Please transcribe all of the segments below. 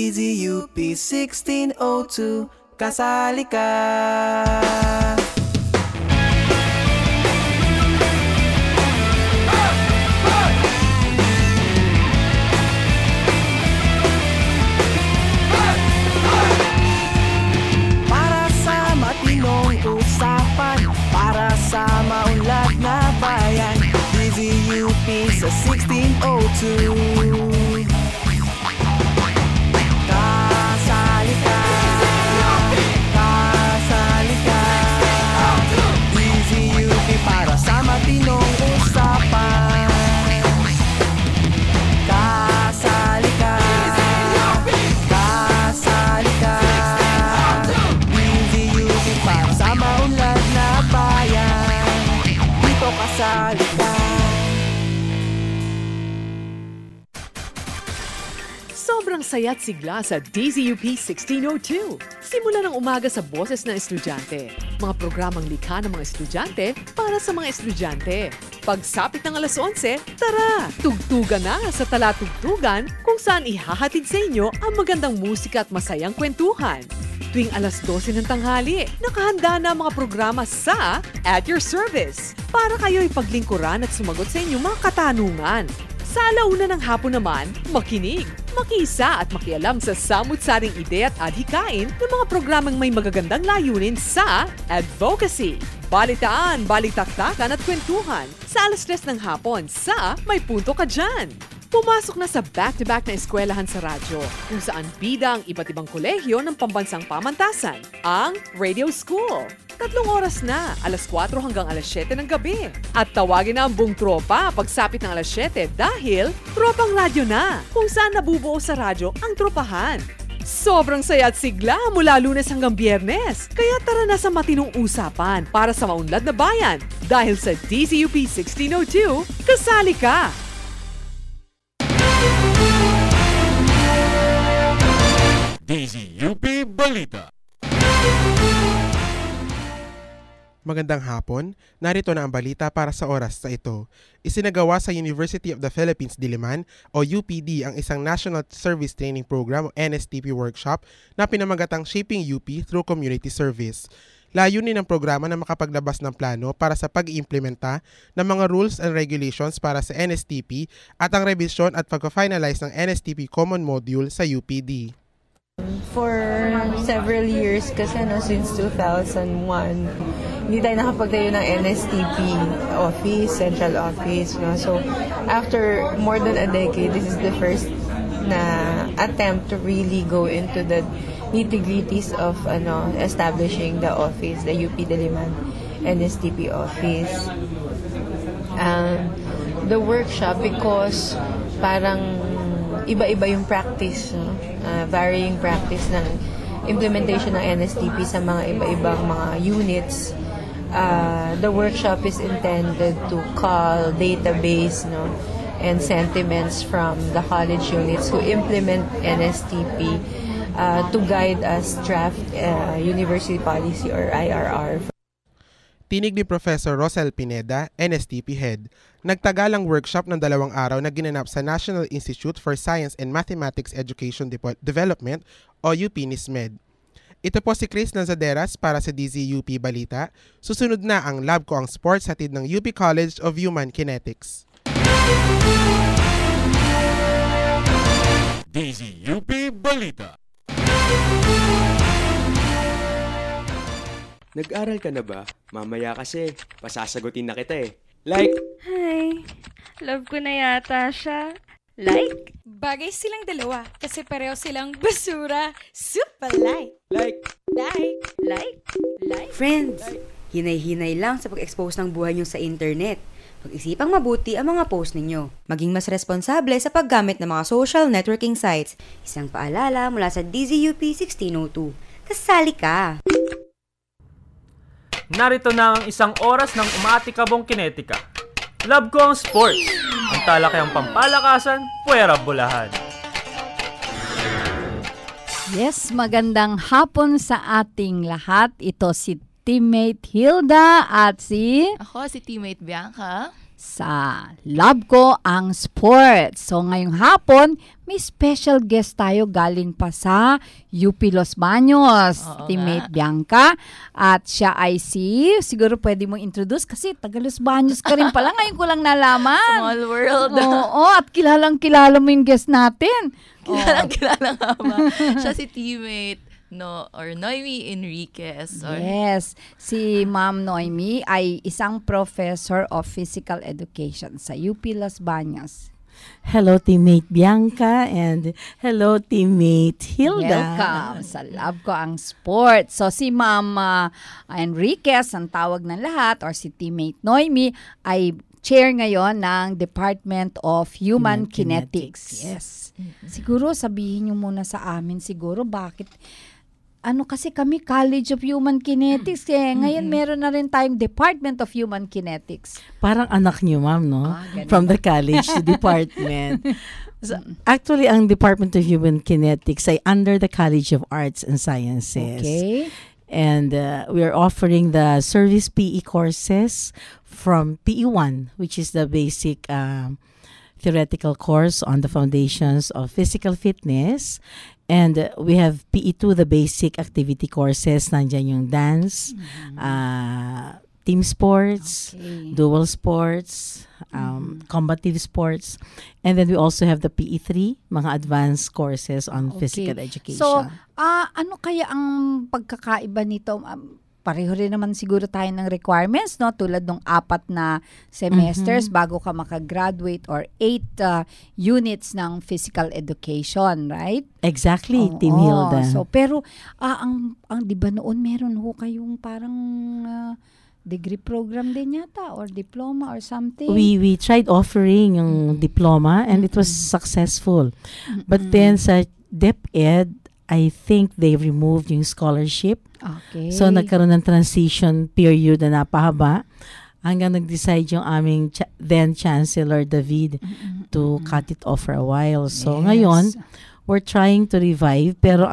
DZUP 1602, kasali ka. Para sa matinong usapan, para sa maunlad na bayan, DZUP sa 1602. Para sa matinong usapan, kasali ka, kasali ka. DZUP para sa maunlad na bayan, dito kasali ka. Sobrang saya't sigla sa DZUP 1602. Simula ng umaga sa boses ng estudyante. Mga programang likha ng mga estudyante para sa mga estudyante. Pagsapit ng alas 11, tara! Tugtugan na sa Talatugtugan kung saan ihahatid sa inyo ang magandang musika at masayang kwentuhan. Tuwing alas 12 ng tanghali, nakahanda na ang mga programa sa At Your Service para kayo'y paglingkuran at sumagot sa inyong mga katanungan. Sa alauna ng hapon naman, makinig, makiisa at makialam sa samut-saring ideya at adhikain ng mga programang may magagandang layunin sa advocacy, balitaan, balitaktakan at kwentuhan sa alas 3 ng hapon sa May Punto Ka Dyan. Pumasok na sa back-to-back na eskwelahan sa radyo kung saan bida ang iba't ibang kolehiyo ng pambansang pamantasan, ang Radio School. 3 oras na, alas 4 hanggang alas 7 ng gabi. At tawagin na ang buong tropa pagsapit ng alas 7 dahil tropang radyo na, kung saan nabubuo sa radyo ang tropahan. Sobrang saya at sigla mula Lunes hanggang Biyernes. Kaya tara na sa matinong usapan para sa maunlad na bayan. Dahil sa DZUP 1602, kasali ka! DZUP Balita. Magandang hapon, narito na ang balita para sa oras na ito. Isinagawa sa University of the Philippines Diliman o UPD ang isang National Service Training Program o NSTP workshop na pinamagatang Shaping UP through Community Service. Layunin ng programa na makapaglabas ng plano para sa pag-iimplementa ng mga rules and regulations para sa NSTP at ang revision at pag-finalize ng NSTP Common Module sa UPD. For several years kasi since 2001, hindi tayo nakapagtayo ng NSTP office, central office. So after more than a decade, this is the first na attempt to really go into the nitty-gritties of establishing the office, the UP Diliman NSTP office. The workshop, because parang iba-iba yung practice, varying practice ng implementation ng NSTP sa mga iba-ibang mga units. The workshop is intended to call database and sentiments from the college units who implement NSTP to guide us draft University Policy or IRR. Tinig ni Professor Rosel Pineda, NSTP Head. Nagtagalang workshop ng 2 araw na ginanap sa National Institute for Science and Mathematics Education Development o UP-NISMED. Ito po si Chris Lanzaderas para sa DZUP Balita. Susunod na ang Lab Ko Ang Sports hatid ng UP College of Human Kinetics. DZUP Balita. Nag-aral ka na ba? Mamaya kasi, pasasagutin na kita eh. Like! Hi, love ko na yata siya. Like? Bagay silang dalawa kasi pareho silang basura. Super like! Like! Like? Friends, hinay-hinay lang sa pag-expose ng buhay nyo sa internet. Pag-isipang mabuti ang mga post ninyo. Maging mas responsable sa paggamit ng mga social networking sites. Isang paalala mula sa DZUP 1602. Kasali ka! Narito na ang isang oras ng umaatikabong kinetika. Love ko ang sports. Ang talakayang pampalakasan, puwera bulahan. Yes, magandang hapon sa ating lahat. Ito si teammate Hilda at Ako si teammate Bianca. sa Love Ko Ang Sports. So ngayong hapon, may special guest tayo galing pa sa UP Los Baños, teammate Bianca. At siya ay siguro pwede mong introduce kasi taga Los Baños ka rin pala. Ngayon ko lang nalaman. Small world. Oo, at kilalang-kilala mo yung guest natin. Kilala nga ba? Siya si teammate Noemi Enriquez. Yes, si Ma'am Noemi ay isang professor of physical education sa UP Los Baños. Hello, teammate Bianca, and hello, teammate Hilda. Welcome sa Love Ko Ang Sports. So, si Ma'am Enriquez, ang tawag ng lahat, or si teammate Noemi, ay chair ngayon ng Department of Human Kinetics. Yes. Siguro, sabihin nyo muna sa amin siguro, bakit kasi kami College of Human Kinetics Ngayon meron na rin tayong Department of Human Kinetics. Parang anak niyo, ma'am, no? From the college to department. So, actually, ang Department of Human Kinetics ay under the College of Arts and Sciences. Okay. And we are offering the service PE courses from PE1, which is the basic theoretical course on the foundations of physical fitness. And we have PE2, the basic activity courses. Nandiyan yung dance, team sports, dual sports, combative sports. And then we also have the PE3, mga advanced courses on physical education. So, ano kaya ang pagkakaiba nito? Pareho rin naman siguro tayo ng requirements, no? Tulad ng 4 na semesters bago ka makagraduate or 8 units ng physical education, right? Exactly, Team Hilda. So, pero, ang di ba noon meron ho kayong parang degree program din yata or diploma or something? We tried offering yung diploma and it was successful. But then sa DepEd, I think they removed yung scholarship. Okay. So, nagkaroon ng transition period na napahaba hanggang nag-decide yung aming then Chancellor David to cut it off for a while. So, ngayon, we're trying to revive pero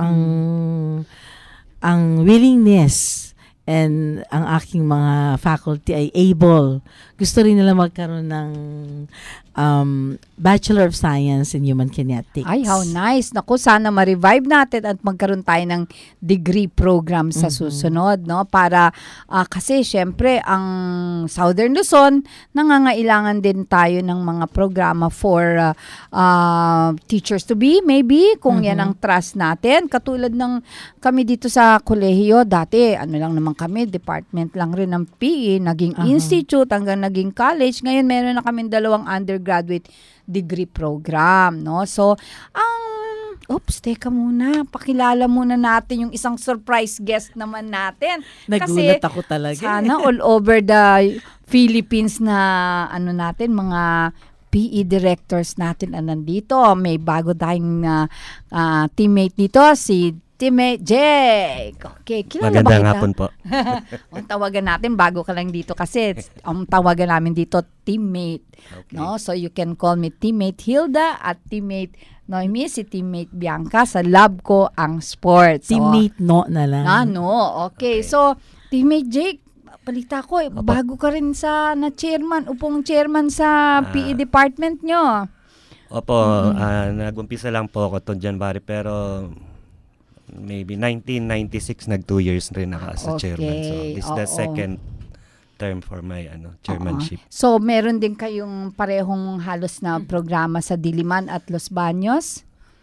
ang willingness and ang aking mga faculty ay able. Gusto rin nila magkaroon ng Bachelor of Science in Human Kinetics. Ay, how nice. Naku, sana ma-revive natin at magkaroon tayo ng degree program sa susunod, no? Para, kasi syempre, ang Southern Luzon, nangangailangan din tayo ng mga programa for teachers to be, maybe, kung yan ang trust natin. Katulad ng kami dito sa kolehiyo, dati, lang naman kami, department lang rin ng PE, naging institute, hanggang naging college. Ngayon, meron na kami 2 undergraduate degree program, no? So, teka muna, pakilala muna natin yung isang surprise guest naman natin. Nagulat ako talaga. Sana all over the Philippines na natin, mga PE directors natin nandito. May bago tayong teammate dito, si Teammate Jake. Okay, kilala ba kita? Magandang hapon po. Ang tawagan natin, bago ka lang dito kasi ang tawagan namin dito, teammate. Okay. No? So you can call me Teammate Hilda at Teammate Noemi, si Teammate Bianca sa Love Ko Ang Sports. Teammate No na lang. Okay. So, Teammate Jake, balita ko, bago ka rin upong chairman sa PE department nyo. Opo, nag-umpisa lang po ako itong January pero maybe 1996 nag 2 years rin ako as a chairman. So this is the second term for my chairmanship. So meron din kayong parehong halos na programa sa Diliman at Los Baños?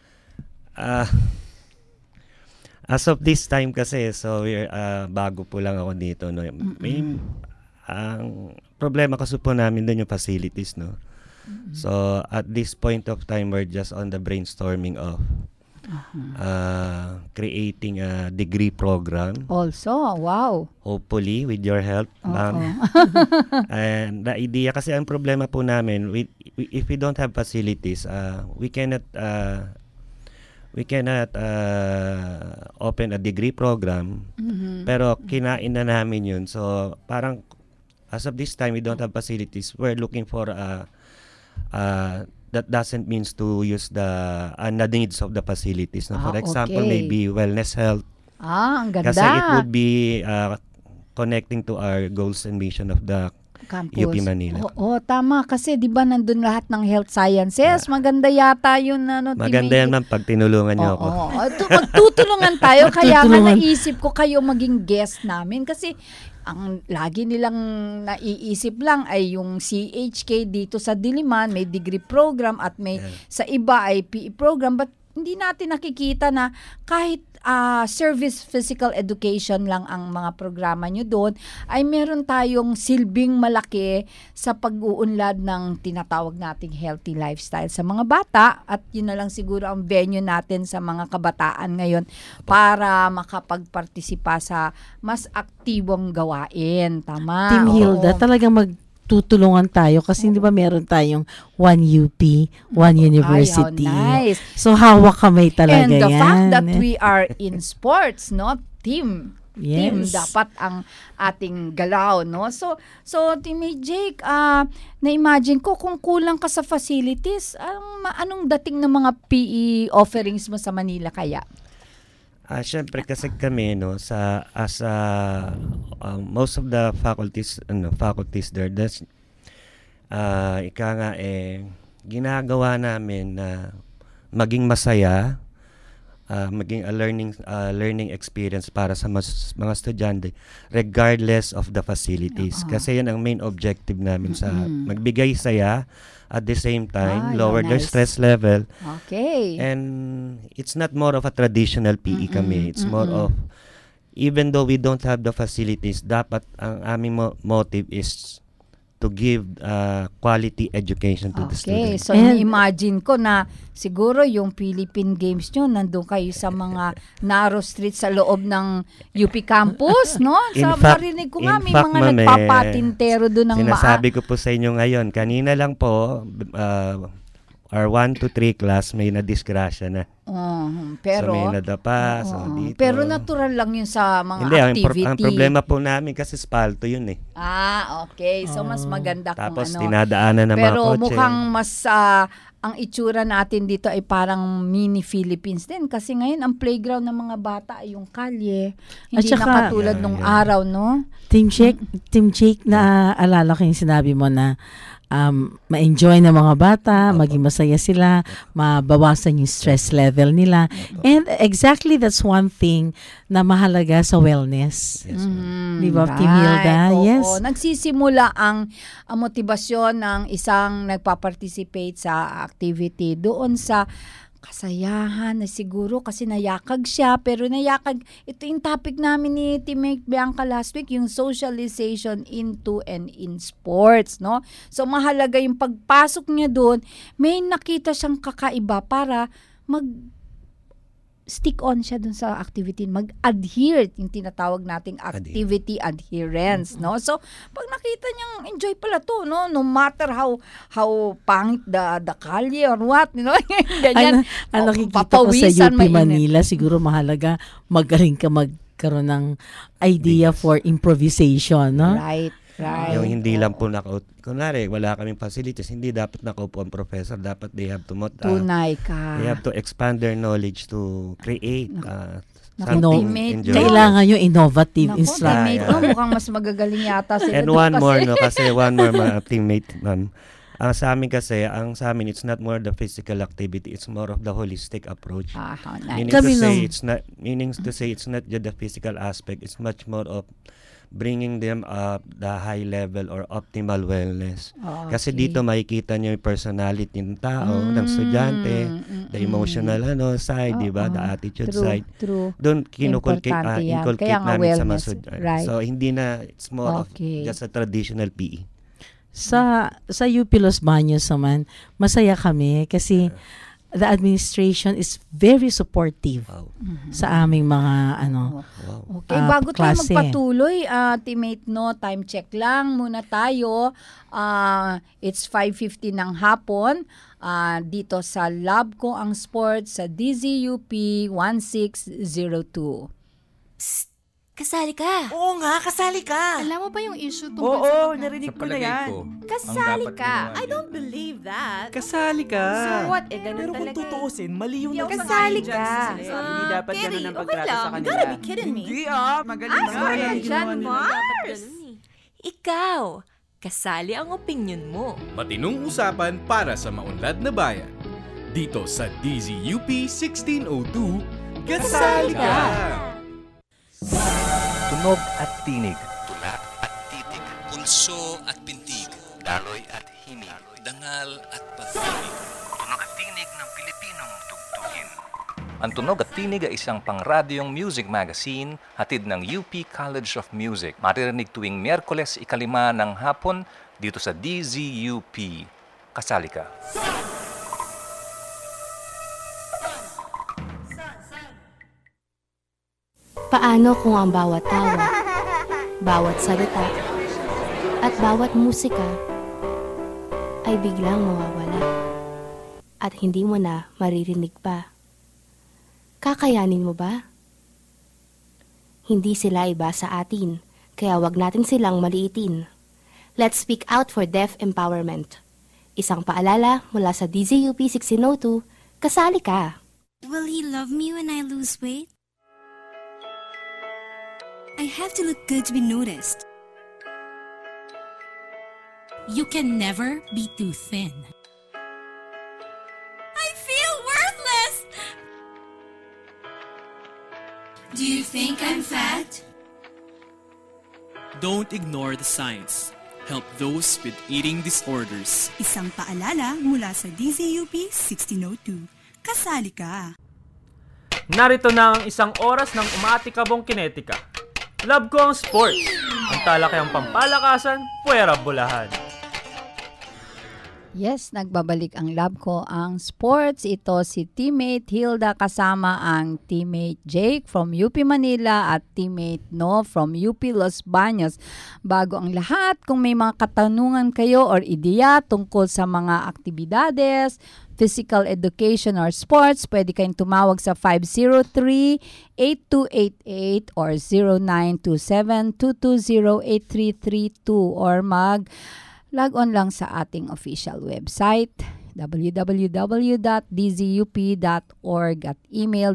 As of this time kasi, so bago po lang ako dito, no. Ang problema kasi po namin doon yung facilities, no. So at this point of time we're just on the brainstorming of creating a degree program. Also, wow. Hopefully, with your help, ma'am. And the idea, kasi ang problema po namin, if we don't have facilities, we cannot open a degree program. Pero kinain na namin yun. So, parang, as of this time, we don't have facilities. We're looking for that doesn't means to use the needs of the facilities. No? For example, maybe wellness health. Ang ganda. Kasi it would be connecting to our goals and mission of the Campus. UP Manila. Oo, tama. Kasi di ba nandun lahat ng health sciences? Maganda yata yun. Maganda yan ma'am pag tinulungan niyo ako. Magtutulungan tayo. Kaya nga naisip ko kayo maging guest namin. Kasi ang lagi nilang naiisip lang ay yung CHK dito sa Diliman, may degree program at may sa iba ay PE program. But hindi natin nakikita na kahit service physical education lang ang mga programa nyo doon, ay meron tayong silbing malaki sa pag-uunlad ng tinatawag nating healthy lifestyle sa mga bata. At yun na lang siguro ang venue natin sa mga kabataan ngayon para makapagpartisipa sa mas aktibong gawain. Tama? Team Hilda, talagang tutulungan tayo kasi di ba meron tayong one UP, one university. Ay, how nice. So hawak kamay talaga yan. And the fact that we are in sports, no? Team. Yes. Team dapat ang ating galaw, no? So Teammate Jake, na-imagine ko kung kulang ka sa facilities, anong dating ng mga PE offerings mo sa Manila kaya? Syempre kasi kami most of the faculties there, that's ginagawa namin na maging masaya, maging a learning experience para sa mga estudyante regardless of the facilities. Kasi yan ang main objective namin sa magbigay saya, at the same time lower their stress level. Okay. And it's not more of a traditional PE kami. It's more of, even though we don't have the facilities, dapat ang aming motive is to give quality education to the students. So imagine ko na siguro yung Philippine Games nyo, nandun kayo sa mga narrow streets sa loob ng UP campus, no? Marinig ko nga, may mga nagpapatintero doon ng sinasabi ko po sa inyo ngayon, kanina lang po, our 1 to 3 class may nadisgrasya na. Pero may nadapa, dito. Pero natural lang yun sa mga activity. Ang problema po namin kasi spalto yun eh. Okay. So mas maganda tapos kung dinadaanan ng mga kotse. Pero mukhang mas ang itsura natin dito ay parang mini Philippines din. Kasi ngayon ang playground ng mga bata ay yung kalye. Hindi na katulad nung araw, no? Team Jake, naaalala ko yung sinabi mo na ma-enjoy ng mga bata, maging masaya sila, mabawasan yung stress level nila. And exactly that's one thing na mahalaga sa wellness. Yes, di ba, Team Hilda? Yes. Nagsisimula ang motibasyon ng isang nagpa-participate sa activity doon sa kasayahan na siguro kasi nayakag siya, pero ito yung topic namin ni Teammate Bianca last week, yung socialization into and in sports, no? So mahalaga yung pagpasok niya doon, may nakita siyang kakaiba para stick on siya dun sa activity, mag-adhere, yung tinatawag nating activity adherence, no? So, pag nakita niyang enjoy pala to, no? No matter how pangit the kalye or what, you know? Ganyan. Ang nakikita ko sa UP Manila, siguro mahalaga magaling ka magkaroon ng idea for improvisation, no? Right. Yung hindi lang po kunwari, wala kaming facilities, hindi dapat nakaupo ang professor, dapat they have to tunay ka. They have to expand their knowledge to create something enjoyable. Kailangan yung innovative instruction. Mukhang mas magagaling yata sila. And one more, teammate, ma'am. Sa amin, it's not more the physical activity, it's more of the holistic approach. Nice. Meaning to say it's not just the physical aspect, it's much more of bringing them up the high level or optimal wellness. Kasi dito makikita niyo yung personality ng tao, ng estudyante, the emotional side, di ba? The attitude side. Doon inculcate namin sa mga estudyante. Right. So hindi na, it's more of just a traditional PE. Sa UP Los Baños naman, masaya kami kasi the administration is very supportive sa aming mga Okay, bago tayo klase. magpatuloy, teammate, no, time check lang muna tayo. It's 5:50 ng hapon dito sa lab ko ang sports sa DZUP 1602. Psst! Kasali ka. Oo nga, kasali ka. Alam mo ba yung issue tungkol sa Oo, narinig ko na yan. Kasali ka. I don't believe that. Kasali ka. So what? Ganun Pero kung talaga. tutuusin, mali yung Kasali ka. Hindi dapat ganun ang pagtrato sa kanila. You gotta be kidding me. Hindi magaling Smart ka dyan, Mars. Ikaw, Kasali ang opinion mo. Matinong usapan para sa maunlad na bayan. Dito sa DZUP 1602, kasali ka! Tunog at tinig. Tula at titig. Pulso at pintig. Daloy at himig. Dangal at pag-ibig. Tunog at tinig ng Pilipinong tugtugin. Ang Tunog at Tinig ay isang pangradyong music magazine hatid ng UP College of Music. Maririnig tuwing Miyerkules 5 ng hapon dito sa DZUP. Kasali ka. Paano kung ang bawat tawa, bawat salita, at bawat musika ay biglang mawawala at hindi mo na maririnig pa? Kakayanin mo ba? Hindi sila iba sa atin, kaya wag natin silang maliitin. Let's speak out for deaf empowerment. Isang paalala mula sa DZUP 1602, kasali ka! Will he love me when I lose weight? I have to look good to be noticed. You can never be too thin. I feel worthless! Do you think I'm fat? Don't ignore the signs. Help those with eating disorders. Isang paalala mula sa DZUP 1602. Kasali ka! Narito na ang isang oras ng umaatikabong kinetika. Love ko ang sports. Ang talakayang pampalakasan, puwera bulahan. Yes, nagbabalik ang love ko ang sports. Ito si teammate Hilda kasama ang teammate Jake from UP Manila at teammate No from UP Los Baños. Bago ang lahat, kung may mga katanungan kayo or ideya tungkol sa mga aktibidades, physical education or sports, pwede kayong tumawag sa 503-8288 or 0927-220-8332 or log on lang sa ating official website www.dzup.org at email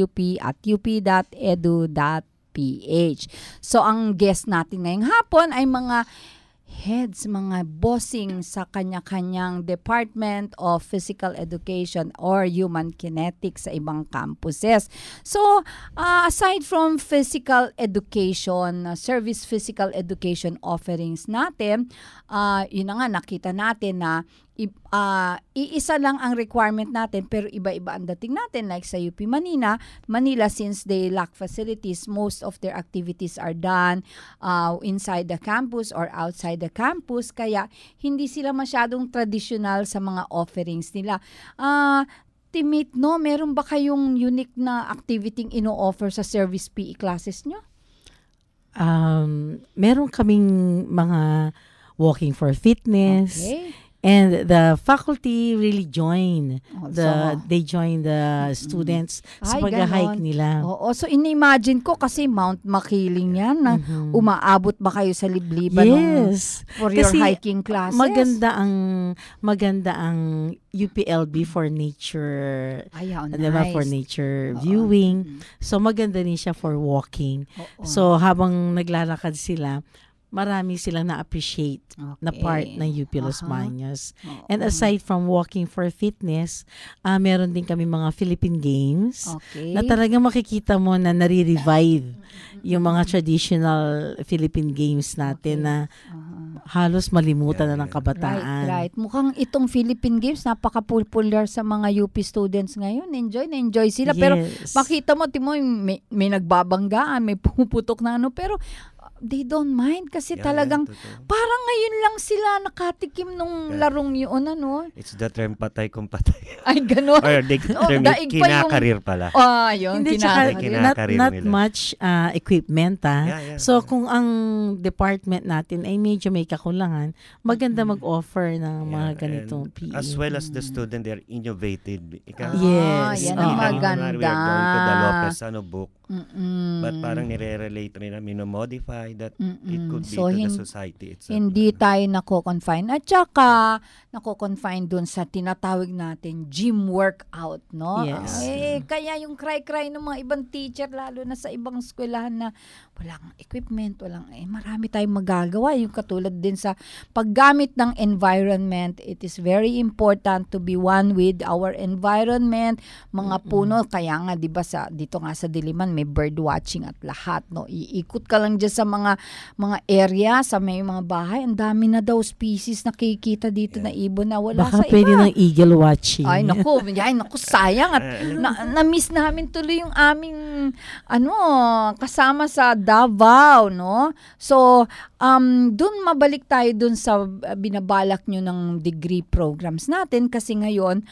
dzup@up.edu.ph. So ang guest natin ngayong hapon ay mga heads, mga bossing sa kanya-kanyang Department of Physical Education or Human Kinetics sa ibang campuses. So, aside from physical education, service physical education offerings natin, yun na nga, nakita natin na iisa lang ang requirement natin pero iba-iba ang dating natin. Like sa UP Manila, since they lack facilities, most of their activities are done inside the campus or outside the campus. Kaya hindi sila masyadong traditional sa mga offerings nila. Teammate, no, meron ba kayong unique na activity ino-offer sa service PE classes nyo? Meron kaming mga walking for fitness. Okay. And the faculty really join. So, they join the students sa pag-hike nila. Oo, so in-imagine ko kasi Mount Makiling yan na umaabot ba kayo sa libliban for your kasi hiking classes? Maganda ang UPLB for nature. Nice. For nature viewing. So maganda din siya for walking. So habang naglalakad sila, marami silang na-appreciate na part ng UP Los Baños. And aside from walking for fitness, meron din kami mga Philippine Games na talagang makikita mo na nare-revive yung mga traditional Philippine Games natin na halos malimutan na ng kabataan. Right. Mukhang itong Philippine Games napaka-popular sa mga UP students ngayon. Enjoy sila. Pero makita mo, Timo, may nagbabanggaan, may pumuputok na pero they don't mind kasi talagang parang ngayon lang sila nakatikim nung larong yun, It's the term patay kung patay. Ay, gano'n. Or the term kinakarir pala. Yun, kinakarir not nila. much equipment, So, kung ang department natin ay medyo may kakulangan, maganda mag-offer ng mga ganitong PE. As well as the student, they're innovative. Yes. Yan ang maganda. We are going to the Lopez book. But parang nire-relate rin na minomodify, way that it could be So, to the society itself. Hindi tayo nako-confine. At saka, nako-confine dun sa tinatawag natin gym workout, no? Yes. Kaya yung cry-cry ng mga ibang teacher, lalo na sa ibang eskwelahan na walang equipment, marami tayong magagawa. Yung katulad din sa paggamit ng environment, it is very important to be one with our environment, mga puno. Kaya nga, di ba, dito nga sa Diliman, may bird watching at lahat, no? Iikot ka lang dyan sa mga area, sa may mga bahay, ang dami na daw species nakikita dito na ibon na wala Baka sa iba. pwede ng eagle watching. Ay, naku, sayang. At na-miss namin tuloy yung aming, kasama sa Davao, no? So, dun mabalik tayo dun sa binabalak nyo ng degree programs natin kasi ngayon,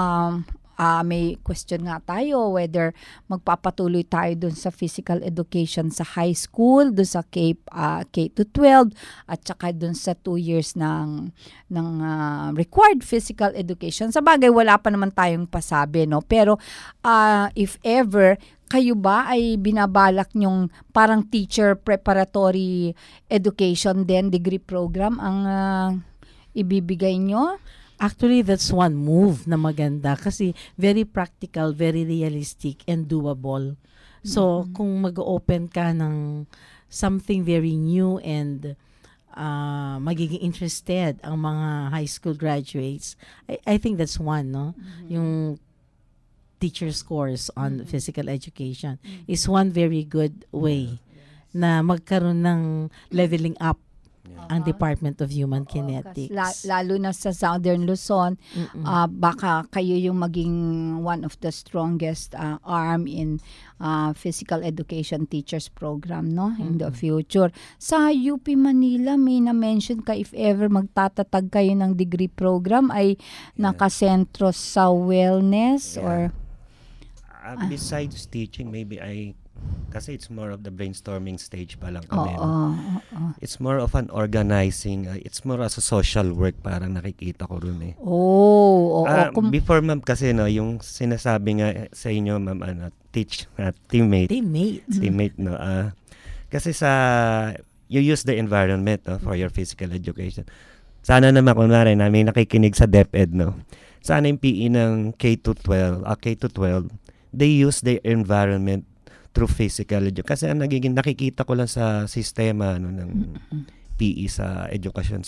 may question nga tayo whether magpapatuloy tayo dun sa physical education sa high school, dun sa K-12 at saka dun sa 2 years ng required physical education. Sa bagay, wala pa naman tayong pasabi, no? Pero if ever kayo ba ay binabalak nyong parang teacher preparatory education din, degree program ang ibibigay nyo? Actually, that's one move na maganda kasi very practical, very realistic, and doable. So, kung mag-open ka ng something very new and magiging interested ang mga high school graduates, I think that's one, no? Yung teacher's course on physical education is one very good way na magkaroon ng leveling up ang Department of Human Kinetics. Lalo na sa Southern Luzon, baka kayo yung maging one of the strongest arm in physical education teachers program, no? In the future. Sa UP Manila, may na-mention ka if ever magtatatag kayo ng degree program ay nakasentro sa wellness or... besides teaching, maybe kasi it's more of the brainstorming stage pa lang kami. It's more of an organizing, it's more as a social work parang nakikita ko rin eh. Before ma'am kasi yung sinasabi nga sa inyo ma'am, teammate no. Kasi you use the environment for your physical education. Sana naman kunwari na may nakikinig sa DepEd, no. Sana yung PE ng K-12, they use their environment through physical education. Kasi ang nakikita ko lang sa sistema ng PE sa education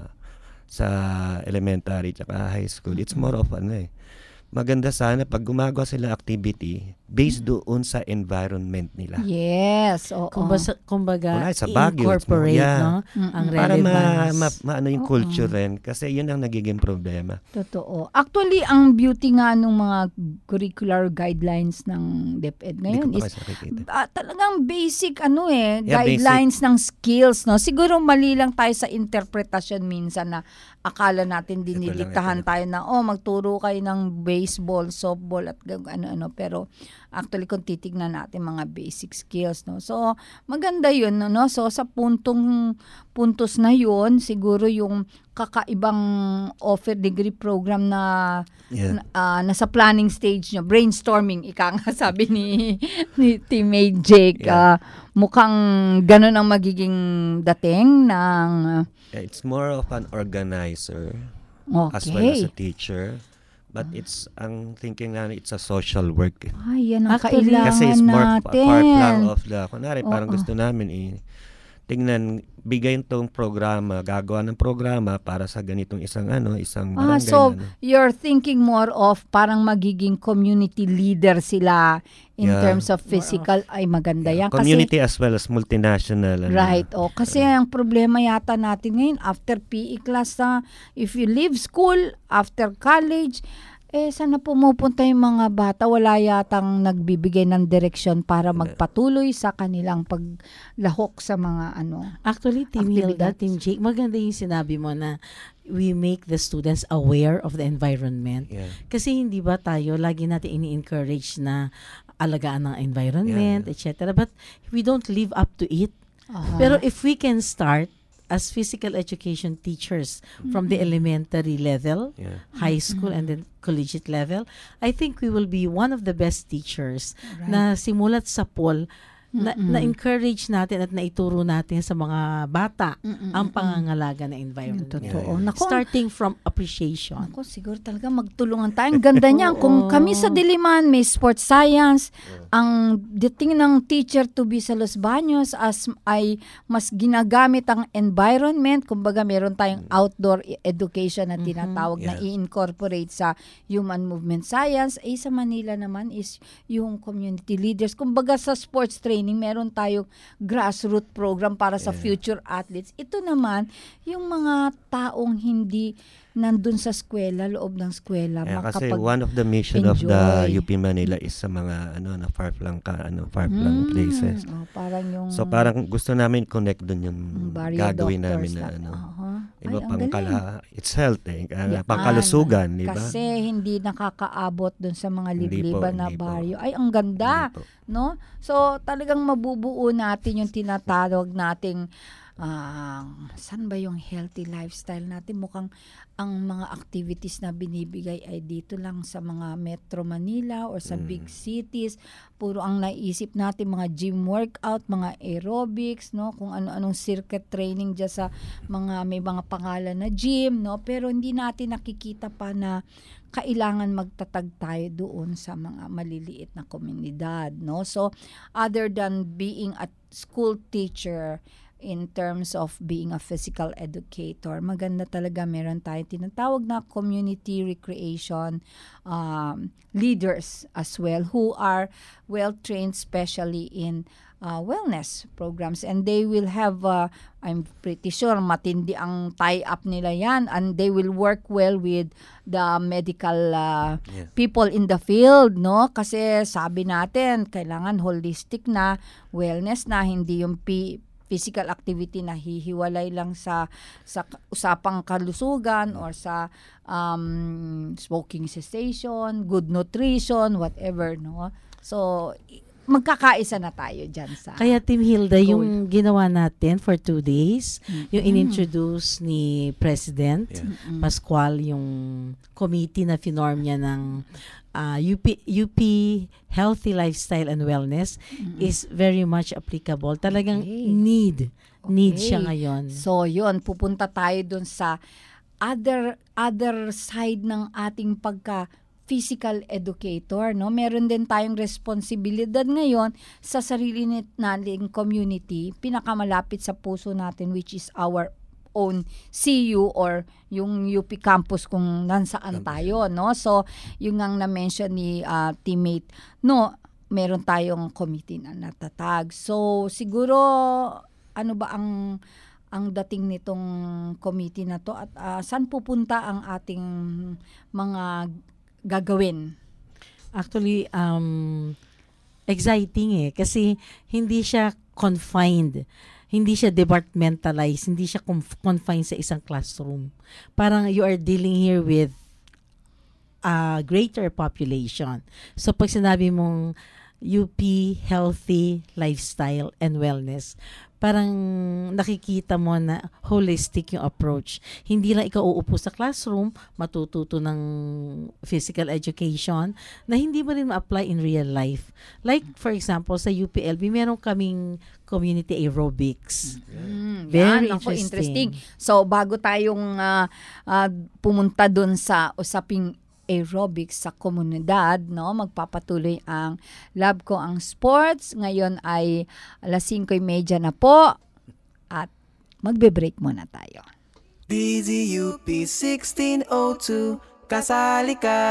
sa elementary tsaka high school, it's more of maganda sana pag gumagawa sila activity based doon sa environment nila. Yes, oo. Kumbaga, sa Baguio, incorporate, no? Ang para relevance. maano yung culture rin. Kasi yun ang nagiging problema. Totoo. Actually, ang beauty nga ng mga curricular guidelines ng DepEd ngayon is talagang basic guidelines basic ng skills, no? Siguro mali lang tayo sa interpretasyon minsan na akala natin dinidiktahan tayo na magturo kayo ng baseball, softball at ano-ano, pero actually kung titignan natin mga basic skills, no. So maganda 'yun, no. So sa puntos na 'yun, siguro yung kakaibang offer degree program na nasa planning stage nyo, brainstorming, ika nga sabi ni teammate Jake, mukhang ganun ang magiging dating ng... It's more of an organizer as well as a teacher. But ang thinking na it's a social work. Ay, yan ang kailangan kasi it's more natin. Part lang of the, kunwari, parang gusto namin tingnan, bigay itong programa, gagawa ng programa para sa ganitong isang barangay. So, you're thinking more of parang magiging community leader sila in terms of physical. Ay, maganda yan. Community as well as multinational. Right. Kasi ang problema yata natin ngayon, after PE class, if you leave school, after college, saan na pumupunta yung mga bata? Wala yatang nagbibigay ng direksyon para magpatuloy sa kanilang paglahok sa mga Actually, Team Hilda, Team Jake, maganda yung sinabi mo na we make the students aware of the environment. Kasi hindi ba tayo, lagi natin ini-encourage na alagaan ng environment, etc. But we don't live up to it. Pero if we can start as physical education teachers from the elementary level, high school, and then collegiate level, I think we will be one of the best teachers na simulat sa pool, na-encourage natin at naituro natin sa mga bata ang pangangalaga na environment. Totoo. Starting from appreciation. Ako, siguro talaga magtulungan tayo. Ang ganda niyan. Kung kami sa Diliman may sports science, ang dating ng teacher to be sa Los Baños ay mas ginagamit ang environment. Kumbaga, meron tayong outdoor education na tinatawag na i-incorporate sa human movement science. Sa Manila naman is yung community leaders. Kumbaga, sa sports training, meron tayong grassroots program para sa future athletes. Ito naman, yung mga taong hindi nandun sa eskwela, loob ng eskwela, kasi one of the mission of the UP Manila is sa mga far-flung places. Parang yung so parang gusto namin connect dun yung gagawin namin na it's health pangkalusugan, di ba? Kasi hindi nakakaabot dun sa mga libliban na baryo. Ay, ang ganda, no? So talagang mabubuo natin yung tinatawag nating saan ba yung healthy lifestyle natin? Mukhang ang mga activities na binibigay ay dito lang sa mga Metro Manila or sa big cities. Puro ang naisip natin mga gym workout, mga aerobics, no? Kung ano-anong circuit training dyan sa may mga pangalan na gym, no? Pero hindi natin nakikita pa na kailangan magtatag tayo doon sa mga maliliit na komunidad, no? So, other than being a school teacher, in terms of being a physical educator, maganda talaga meron tayo tinatawag na community recreation leaders as well who are well trained especially in wellness programs, and they will have I'm pretty sure matindi ang tie-up nila yan, and they will work well with the medical people in the field, no? Kasi sabi natin kailangan holistic na wellness na, hindi yung physical activity na hihiwalay lang sa usapang kalusugan or sa smoking cessation, good nutrition, whatever, no? So, magkakaisa na tayo dyan sa Kaya Team Hilda, goal. yung ginawa natin for 2 days, yung inintroduce ni President Pascual, yung committee na finorm niya ng UP Healthy Lifestyle and Wellness is very much applicable. Talagang need siya ngayon. So, yun, pupunta tayo dun sa other side ng ating physical educator, no? Meron din tayong responsibilidad ngayon sa sarili nating community, pinakamalapit sa puso natin, which is our own CU or yung UP campus kung nasaan tayo, no? So, yung ang na-mention ni teammate, no, meron tayong committee na natatag. So, siguro, ano ba ang dating nitong committee na to at saan pupunta ang ating mga gagawin? Actually, exciting kasi hindi siya confined. Hindi siya departmentalized, hindi siya confined sa isang classroom. Parang you are dealing here with a greater population. So pag sinabi mong UP Healthy Lifestyle and Wellness, parang nakikita mo na holistic yung approach. Hindi lang ikaw uupo sa classroom, matututo ng physical education na hindi mo rin ma-apply in real life. Like, for example, sa UPLB, meron kaming community aerobics. Very interesting. So, bago tayong pumunta dun sa usaping aerobics sa komunidad, no? Magpapatuloy ang Love Ko Ang Sports. Ngayon ay 5:30 na po at magbe-break muna tayo. DZUP 1602, kasali ka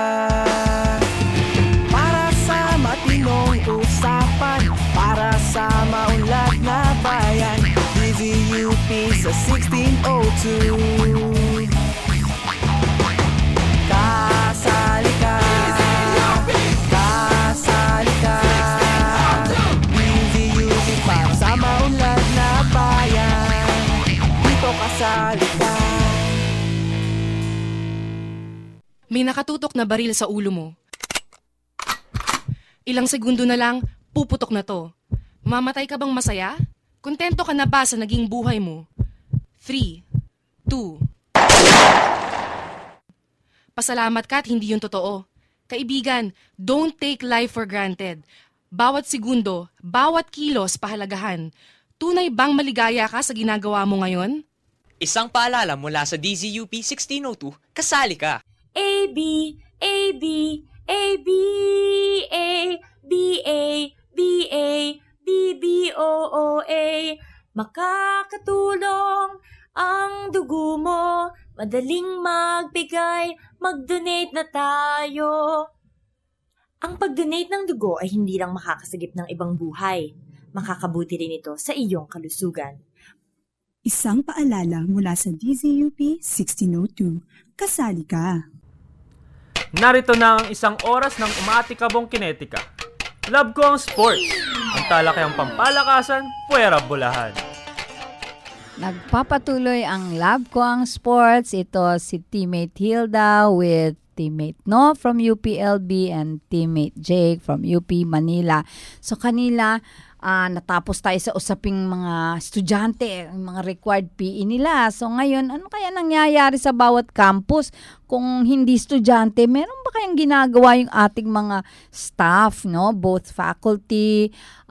para sa matinong usapan, para sa maunlad na bayan. DZUP sa 1602. Kasali ka, kasali ka, DZUP para sa maunlad na bayan. Dito kasali ka. May nakatutok na baril sa ulo mo. Ilang segundo na lang, puputok na to. Mamatay ka bang masaya? Kontento ka na ba sa naging buhay mo? 3, 2, pasalamat ka at hindi yun totoo. Kaibigan, don't take life for granted. Bawat segundo, bawat kilos pahalagahan. Tunay bang maligaya ka sa ginagawa mo ngayon? Isang paalala mula sa DZUP 1602, kasali ka. A, B, A, B, A, B, A, B, A, B, A, B, B, O, O, A. Makakatulong ang dugo mo, madaling magbigay, mag-donate na tayo. Ang pag-donate ng dugo ay hindi lang makakasagip ng ibang buhay. Makakabuti rin ito sa iyong kalusugan. Isang paalala mula sa DZUP 1602, kasali ka. Narito na ang isang oras ng umaatikabong kinetika. Love ko ang sports. Ang talakayang pampalakasan, puwera bulahan. Nagpapatuloy ang Love ko ang sports. Ito si teammate Hilda with teammate No from UPLB and teammate Jake from UP Manila. So kanila, natapos tayo sa usaping mga estudyante, mga required PE nila. So ngayon, ano kaya nangyayari sa bawat campus? Kung hindi estudyante, meron ba kayang ginagawa yung ating mga staff, no? Both faculty,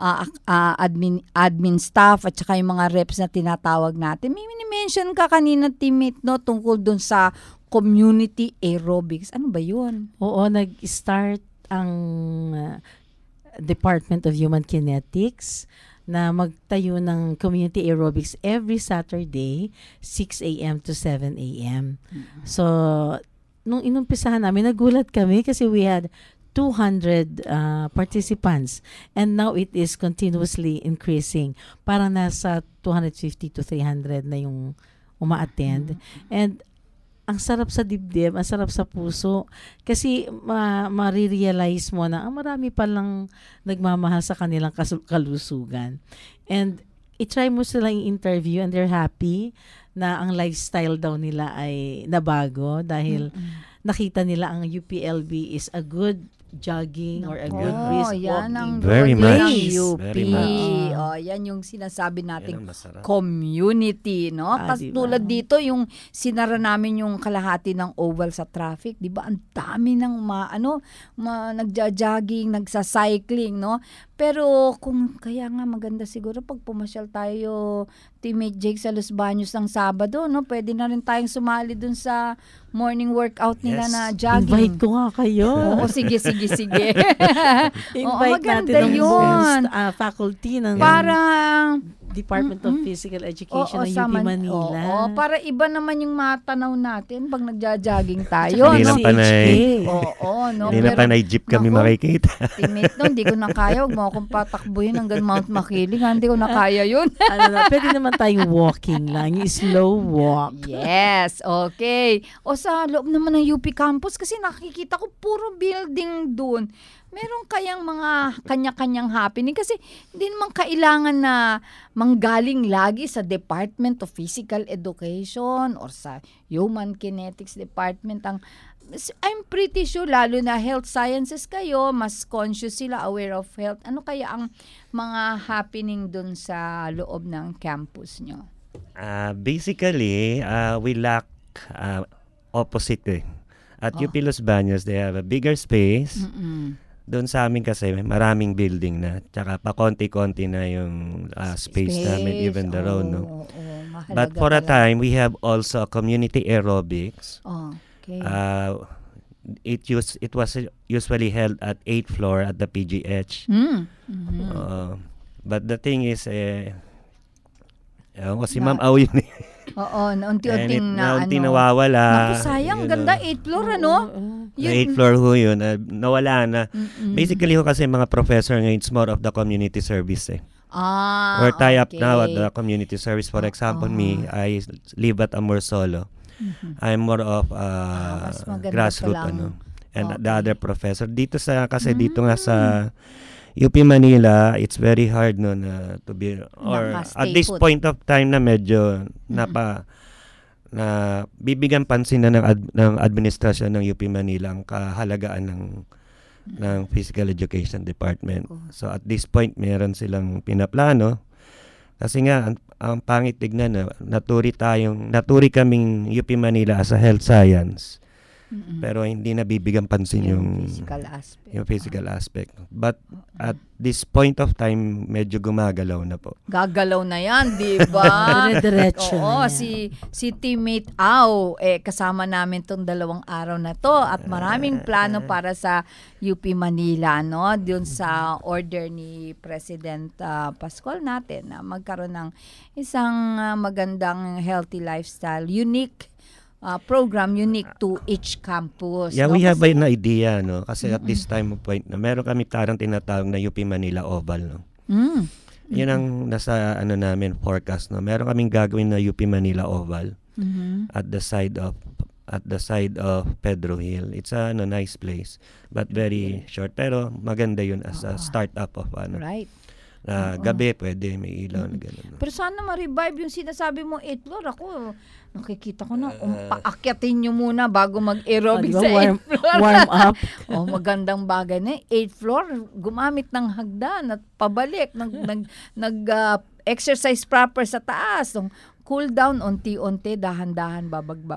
admin staff, at saka yung mga reps na tinatawag natin. May mention ka kanina, teammate, no? Tungkol dun sa community aerobics. Ano ba yun? Oo, nag-start ang Department of Human Kinetics na magtayo ng community aerobics every Saturday, 6 a.m. to 7 a.m. So, nung inumpisahan namin, nagulat kami kasi we had 200 participants and now it is continuously increasing. Parang nasa 250 to 300 na yung uma-attend. And ang sarap sa dibdib, ang sarap sa puso. Kasi marirealize mo na marami palang nagmamahal sa kanilang kalusugan. And i-try mo silang i-interview and they're happy na ang lifestyle daw nila ay nabago dahil nakita nila ang UPLB is a good jogging or a good brisk walking. Very much. UP. Very much. Yan yung sinasabi nating Yan ang masarap. community, no? Diba? Tulad dito, yung sinara namin yung kalahati ng oval sa traffic, di ba? Ang dami ng nagja-jogging, nagsa-cycling, no? Pero kaya nga maganda siguro pag pumasyal tayo, teammate Jake, sa Los Baños ng Sabado, no? Pwede na rin tayong sumali dun sa morning workout nila na jogging. Invite ko nga kayo. Oo, sige. Invite natin ang yun. Faculty ng Parang Department of Physical Education ng UP Manila. Oo, para iba naman yung matanaw natin pag nagja-jogging tayo. Hindi no? na panay. No? Hindi na panay jeep kami makikita. Teammate, no, hindi ko na kaya. Huwag mo akong patakbuhin hanggang Mount Makiling. Hindi ko na kaya yun. Pwede naman tayong walking lang. Yung slow walk. Yes, okay. O sa loob naman ng UP campus, kasi nakikita ko puro building dun. Meron kayang mga kanya-kanyang happening kasi hindi naman kailangan na manggaling lagi sa Department of Physical Education or sa Human Kinetics Department. I'm pretty sure, lalo na health sciences kayo, mas conscious sila, aware of health. Ano kaya ang mga happening dun sa loob ng campus nyo? Basically, we lack opposite. At UP Los Baños, they have a bigger space. Doon sa amin kasi maraming building na, tsaka pa konti-konti na yung space namin, even the road, no? But for a time, we have also a community aerobics. Okay. It was usually held at 8th floor at the PGH. But the thing is, si Ma'am Au yun eh. Oo, naunti-unting nawawala. Naku, sayang, ganda, 8th floor, ano? 8th floor ho yun, nawala na. Basically ho kasi mga professor ngayon, it's more of the community service eh. We're tie up now at the community service. For example, me, I live at Amorsolo. I'm more of grassroots, and the other professor. Dito dito nga sa UP Manila, it's very hard to be, or at this point of time na medyo na bibigyan pansin na ng administrasyon ng UP Manila ang kahalagaan ng Physical Education Department. So at this point, meron silang pinaplano kasi nga ang pangit tignan na naturi kaming UP Manila as a health science. Pero hindi nabibigyan pansin yung physical aspect. But at this point of time, medyo gumagalaw na po. Gagalaw na yan, di ba? Dire-diretso Oo, na yan. si teammate Au, kasama namin tong 2 araw na to at maraming plano para sa UP Manila, no? Doon sa order ni President Pascual natin na magkaroon ng isang magandang healthy lifestyle, unique program, unique to each campus. Yeah, no? we have an idea, no? Kasi at this time of point na meron kami tarang tinatawag na UP Manila Oval, no? Yun ang nasa namin forecast, no? Meron kaming gagawin na UP Manila Oval at the side of Pedro Hill. It's a nice place but very short, pero maganda yun as a startup of Right. Gabi pwede may ilaw na gano'n. Pero sana ma-revive yung sinasabi mo 8th floor. Ako, nakikita ko na, paakyatin nyo muna bago mag-aerobic sa 8th floor. Warm up. Magandang bagay na 8th floor, gumamit ng hagdan at pabalik, nag-exercise proper sa taas. Cool down, unti-unti, dahan-dahan, bababa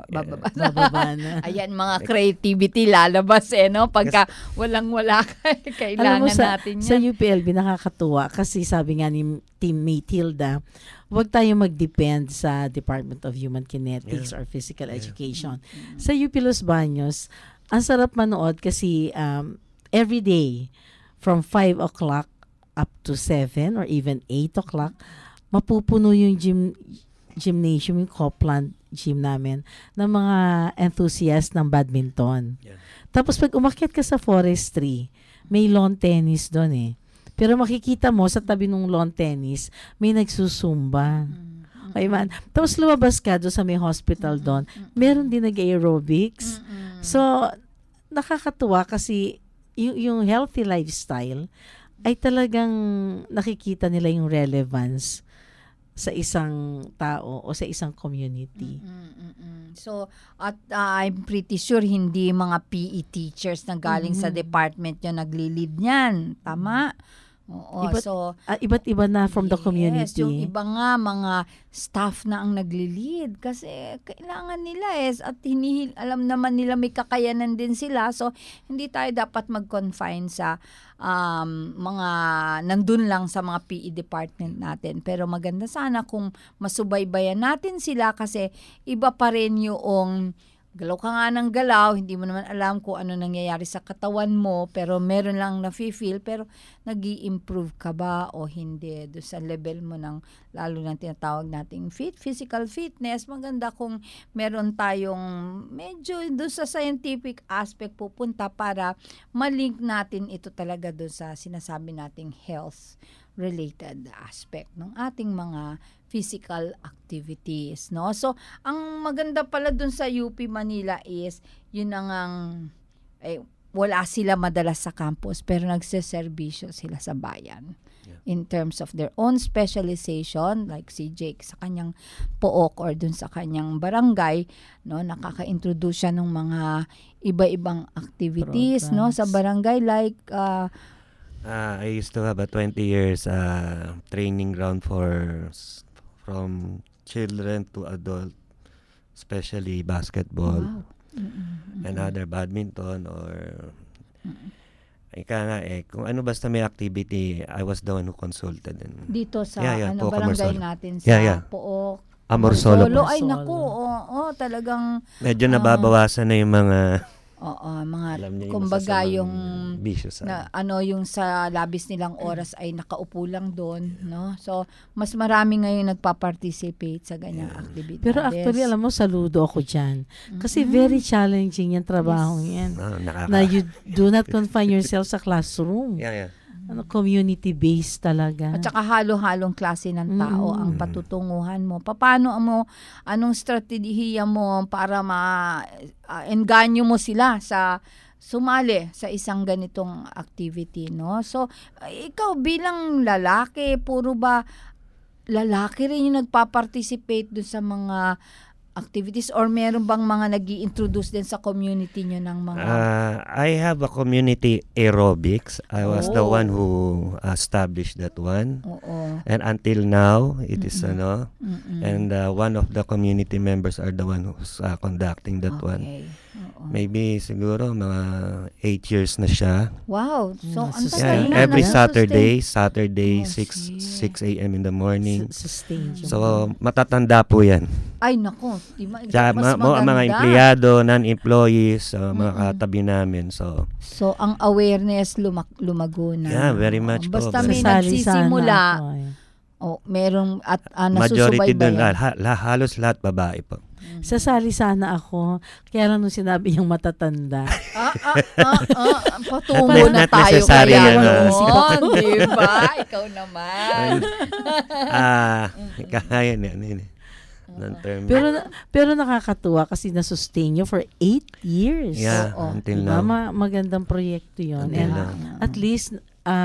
na. Ayan, mga creativity lalabas no? Pagka walang-wala kailangan natin yan. Sa UPLB nakakatuwa kasi sabi nga ni teammate Hilda, huwag tayo mag-depend sa Department of Human Kinetics or Physical Education. Sa UP Los Baños, ang sarap manood kasi every day from 5 o'clock up to 7 or even 8 o'clock, mapupuno yung gymnasium, yung Copland gym namin, ng mga enthusiast ng badminton. Tapos pag umakyat ka sa forestry, may lawn tennis doon Pero makikita mo sa tabi ng lawn tennis, may nagsusumba. Okay man. Tapos lumabas ka doon sa may hospital doon, meron din nag-aerobics. So, nakakatuwa kasi yung healthy lifestyle ay talagang nakikita nila yung relevance sa isang tao o sa isang community. So, at I'm pretty sure hindi mga PE teachers na galing sa department yung nagli-lead niyan. Tama? Oo, iba't iba na from the community. Yes, yung iba nga mga staff na ang nagli-lead kasi kailangan nila at alam naman nila may kakayanan din sila. So, hindi tayo dapat mag-confine sa mga nandun lang sa mga PE department natin. Pero maganda sana kung masubaybayan natin sila kasi iba pa rin yung galaw ka nga ng galaw, hindi mo naman alam kung ano nangyayari sa katawan mo, pero meron lang na-feel, pero nag-i-improve ka ba o hindi doon sa level mo ng, lalo ng tinatawag nating physical fitness. Maganda kung meron tayong medyo doon sa scientific aspect pupunta para malink natin ito talaga doon sa sinasabi nating health related aspect ng ating mga physical activities, no? So, ang maganda pala dun sa UP Manila is, yun ang wala sila madalas sa campus, pero nagseserbisyo sila sa bayan. In terms of their own specialization, like si Jake sa kanyang pook or dun sa kanyang barangay, no? Nakaka-introduce siya ng mga iba-ibang activities, no? Sa barangay, like, I used to have a 20 years training ground from children to adult, especially basketball and other badminton or kung ano basta may activity, I was the one who consulted. Dito sa Pook, barangay natin sa Pook. Amorsolo. Ay naku, talagang medyo nababawasan na yung mga mga kumbaga yung vicious, yung sa labis nilang oras ay nakaupo lang doon, no? So mas marami ngayon nagpa-participate sa ganyang activity. Pero actually alam mo, saludo ako diyan kasi very challenging yung trabaho yan. Na you do not confine yourself sa classroom. Community-based talaga. At saka halo-halong klase ng tao ang patutunguhan mo. Paano anong strategiya mo para ma-engganyo mo sila sa sumali sa isang ganitong activity, no? So, ikaw bilang lalaki, puro ba lalaki rin yung nagpa-participate doon sa mga activities or meron bang mga nag-i-introduce din sa community nyo ng mga... I have a community aerobics. I was the one who established that one. And until now, it is and one of the community members are the one who's conducting that one. Maybe siguro mga 8 years na siya. Wow. So, ang Yeah, tagal na every nasusustain. Saturday 6 a.m. in the morning. Sustain. So, matatanda po yan. Ay, naku. Kaya Mas mga maganda. empleyado, non-employees, mga katabi namin. So, ang awareness lumago na. yeah, very much po. Basta may Sasali nagsisimula. sana ako, merong at majority doon, nasusubaybayan. halos lahat babae po. Sasali sana ako. Kaya lang nung sinabi yung matatanda. Patungo Not na tayo necessary kaya yan, noon. Diba? Ikaw naman. Kaya yan. Non-term. Pero nakakatuwa kasi na-sustain nyo for 8 years. Yeah, until diba? now. Magandang proyekto yun. Until And now. at least,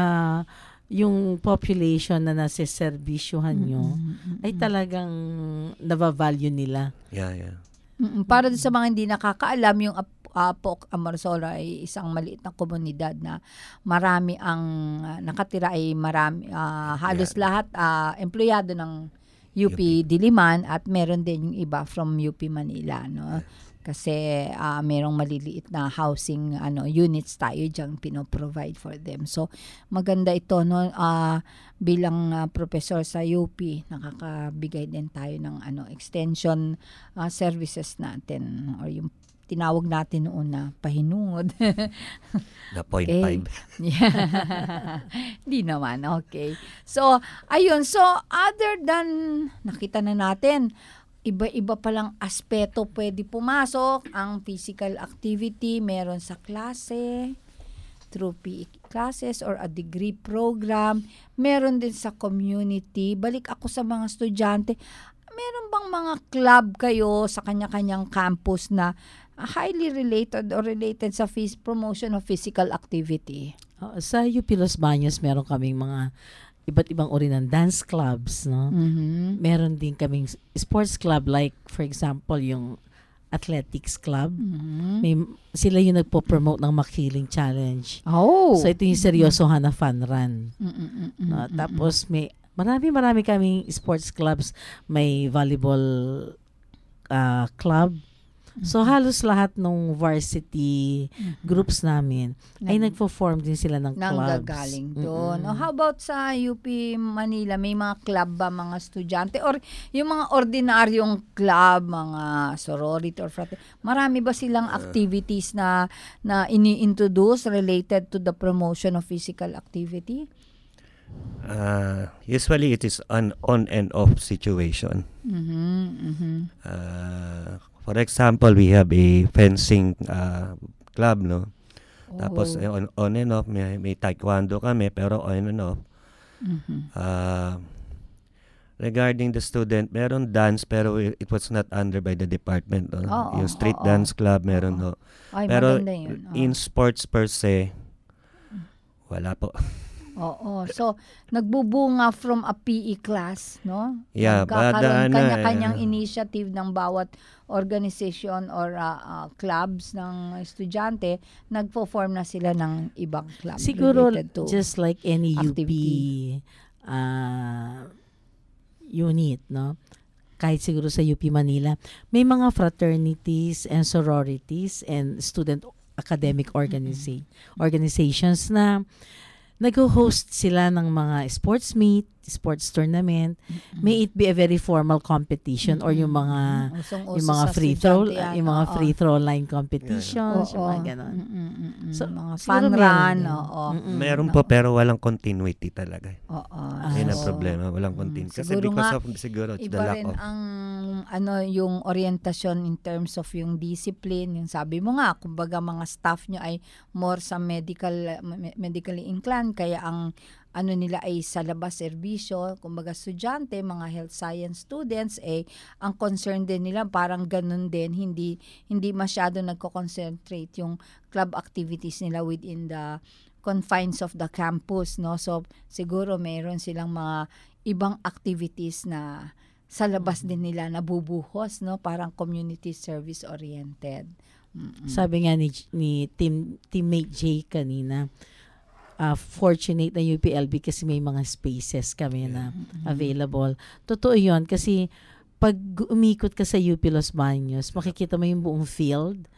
yung population na nasiservisyohan nyo ay talagang nava-value nila. Yeah. Para sa mga hindi nakakaalam, yung Poc Amarsola ay isang maliit na komunidad na marami ang nakatira ay marami, halos lahat empleyado ng UP Diliman at meron din yung iba from UP Manila, no? Kasi merong maliliit na housing units tayo diyang pinoprovide for them. So maganda ito, no? Bilang professor sa UP, nakakabigay din tayo ng extension services natin or yung tinawag natin noon na pahinungod. The 0.5. Yeah. Hindi naman, okay. So, ayun. So, other than nakita na natin, iba-iba palang aspeto pwede pumasok. Ang physical activity, meron sa klase, through PE classes or a degree program. Meron din sa community. Balik ako sa mga estudyante. Meron bang mga club kayo sa kanya-kanyang campus na highly related or related sa promotion of physical activity? Sa UP Los Baños, meron kaming mga iba't ibang uri ng dance clubs, no? Meron din kaming sports club, like for example yung athletics club. Sila yung nagpo-promote ng Makiling Challenge. So ito yung seryosohan na fun run. Tapos marami kaming sports clubs. May volleyball club. So halos lahat ng varsity groups namin ay nagpo-form din sila ng clubs. Nanggagaling doon. How about sa UP Manila? May mga club ba mga estudyante? Or yung mga ordinaryong club, mga sorority or fraternity, marami ba silang activities na ini-introduce related to the promotion of physical activity? Usually it is an on and off situation. For example, we have a fencing club, no? Tapos on and off, may taekwondo kami, pero on and off. Regarding the student, meron dance, pero it was not under by the department. No? Yung street dance club, meron. No? Ay, pero maganda yun. in sports per se, wala po. So, nagbubunga from a PE class, no? Yeah, Nagkakaroon kanya-kanyang initiative ng bawat organization or clubs ng estudyante, nagpo-form na sila ng ibang club. Siguro, related to just like any activity. UP unit, no? Kahit siguro sa UP Manila, may mga fraternities and sororities and student academic organizations na nag-host sila ng mga sports meet, sports tournament. May it be a very formal competition or yung mga yung mga free throw line competitions, yung mga ganon. So, mga fun run. Meron po pero walang continuity talaga. Yan ang So, problema, walang continuity. Kasi siguro it's the iba lack rin of ang yung orientasyon in terms of yung discipline, yung sabi mo nga, kumbaga mga staff nyo ay more sa medically inclined, kaya ang nila ay sa labas serbisyo, kumbaga estudyante, mga health science students, ang concern din nila parang ganun din, hindi masyado nagko-concentrate yung club activities nila within the confines of the campus, no? So siguro meron silang mga ibang activities na sa labas din nila nabubuhos, no? Parang community service oriented. Sabi nga ni teammate Jay kanina, fortunate na UPLB kasi may mga spaces kami na available. Totoo yun kasi pag umikot ka sa UP Los Baños, makikita mo yung buong field.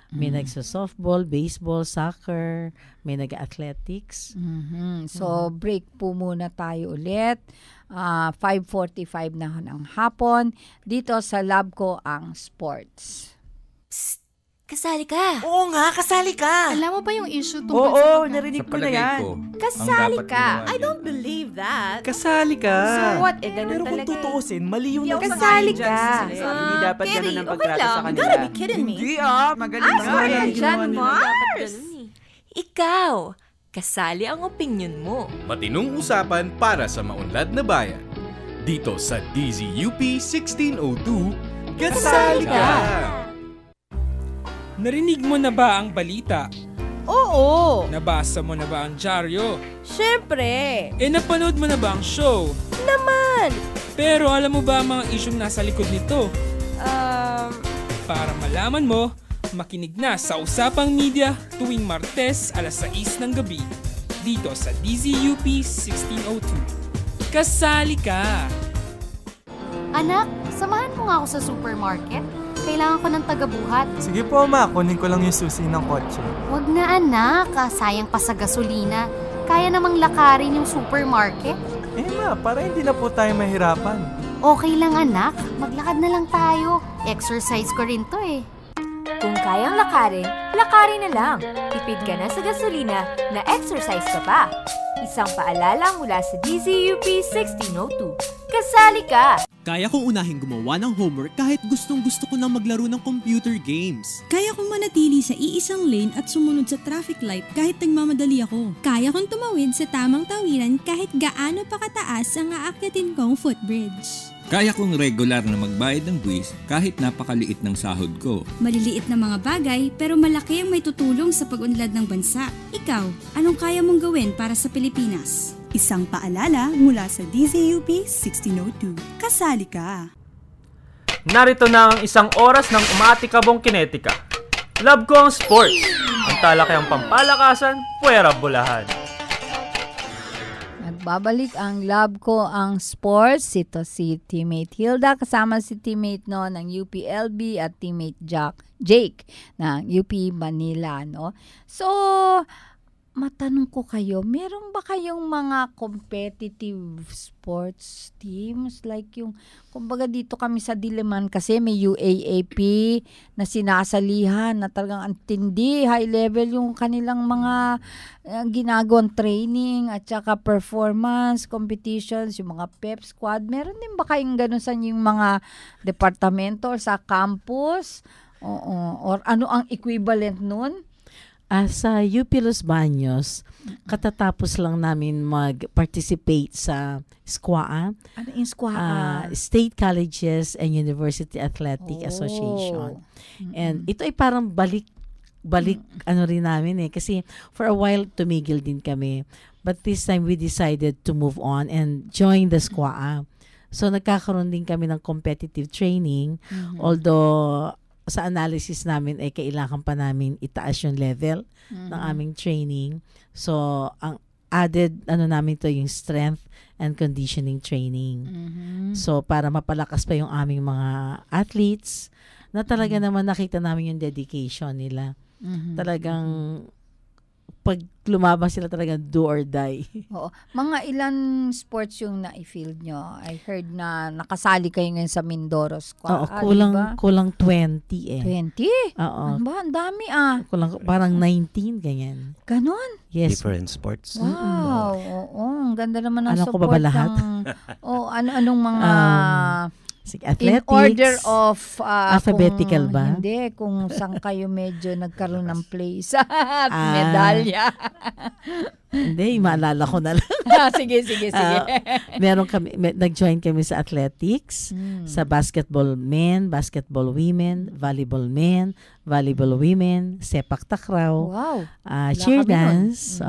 May nagsa-softball, baseball, soccer, may nag-athletics. So, break po muna tayo ulit. 5:45 na ng hapon. Dito sa lab ko ang sports. Psst! Kasali ka! Oo nga, kasali ka! Alam mo ba yung issue tungkol Oo, narinig ko na yan. Kasali ka! I don't believe that! Kasali ka! So what? Ganun Pero kung talaga tutuusin, mali yung Kasali nagsasabi ka! Hindi dapat ganun ang okay pagtrato lang. sa You kanila. gotta be kidding me! Hindi Ah, magaling na. sorry ka dyan, Mars! Ikaw, kasali ang opinion mo. Matinong usapan para sa maunlad na bayan. Dito sa DZUP 1602, Kasali Ka! Narinig mo na ba ang balita? Oo! Nabasa mo na ba ang dyaryo? Siyempre! Napanood mo na ba ang show? Naman! Pero alam mo ba ang mga isyong nasa likod nito? Para malaman mo, makinig na sa Usapang Media tuwing Martes alas 6 ng gabi dito sa DZUP 1602. Kasali ka! Anak, samahan mo nga ako sa supermarket. Kailangan ko ng tagabuhat. Sige po, ma. Kunin ko lang yung susi ng kotse. Wag na anak, sayang pa sa gasolina. Kaya namang lakarin yung supermarket. Ma, para hindi na po tayo mahirapan. Okay lang anak, maglakad na lang tayo. Exercise ko rin to eh. Kung kayang lakarin, lakarin na lang. Tipid ka na sa gasolina, na exercise ka pa. Isang paalala mula sa DZUP 1602. Kasali ka! Kaya kong unahing gumawa ng homework kahit gustong-gusto ko nang maglaro ng computer games. Kaya kong manatili sa iisang lane at sumunod sa traffic light kahit nagmamadali ako. Kaya kong tumawid sa tamang tawiran kahit gaano pa kataas ang aakyatin kong footbridge. Kaya kong regular na magbayad ng buwis kahit napakaliit ng sahod ko. Maliliit na mga bagay pero malaki ang may tutulong sa pag-unlad ng bansa. Ikaw, anong kaya mong gawin para sa Pilipinas? Isang paalala mula sa DZUP 1602. Kasali ka! Narito na ang isang oras ng umaatikabong kinetika. Love ko ang sports. Ang talakayang pampalakasan, puwera bulahan. Nagbabalik ang lab ko ang sports. Ito si teammate Hilda kasama si teammate no ng UPLB at teammate Jake ng UP Manila, no. So matanong ko kayo, meron ba kayong mga competitive sports teams? Like yung, kumbaga dito kami sa Diliman kasi may UAAP na sinasalihan na talagang antindi, high level yung kanilang mga ginagawang training at saka performance, competitions, yung mga pep squad. Meron din ba kayong ganun sa yung mga departamento or sa campus? Oo. Or ano ang equivalent nun? Sa UP Los Baños, katatapos lang namin mag-participate sa SQAA. Ano yung SQAA? State Colleges and University Athletic Association. And ito ay parang balik ano rin namin eh. Kasi for a while, tumigil din kami. But this time, we decided to move on and join the SQAA. So, nagkakaroon din kami ng competitive training. Although, sa analysis namin ay kailangan pa namin itaas yung level ng aming training. So, ang added namin to yung strength and conditioning training. So, para mapalakas pa yung aming mga athletes na talaga naman nakita namin yung dedication nila. Talagang pag lumabas sila talaga do or die. Oo. Mga ilan sports yung na-field nyo? I heard na nakasali kayo ngayon sa Mindoro Squad. Oo, kulang 20 eh. 20? Oo. Ano ba? Ang dami ah. Kulang, parang 19, ganyan. Ganon? Yes. Different sports. Wow. Oo. Ang ganda naman ng Alam support. ko ba lahat? Anong mga... athletics. In order of... alphabetical ba? Hindi. Kung saan kayo medyo nagkaroon ng place at medalya. Hindi, maalala ko na lang. Sige. Meron kami, nag-join kami sa athletics, sa basketball men, basketball women, volleyball men, volleyball women, sepak takraw, cheer dance,